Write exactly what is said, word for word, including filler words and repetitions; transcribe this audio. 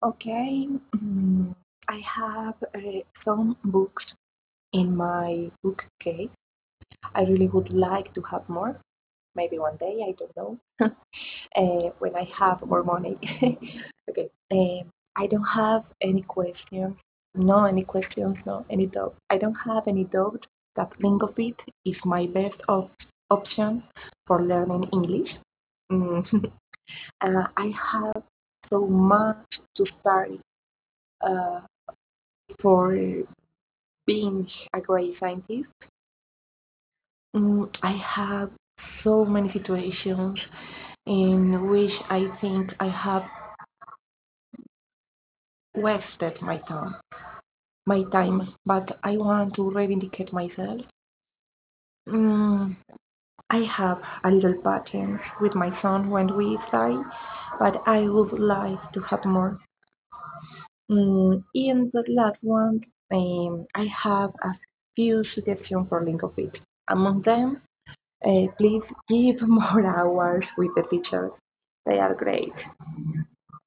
Okay, mm, I have uh, some books in my bookcase. I really would like to have more. Maybe one day, I don't know. uh, when I have more money. Okay. Um, I don't have any questions. No, any questions. No, any doubt. I don't have any doubt that Lingofit is my best op- option for learning English. Mm. uh, I have so much to study uh, for being a great scientist. Mm, I have so many situations in which I think I have wasted my time, my time, but I want to reivindicate myself. Mm, I have a little patience with my son when we study, but I would like to have more. Mm, in the last one, um, I have a few suggestions for Linkofit. Among them, uh, please give more hours with the teachers. They are great.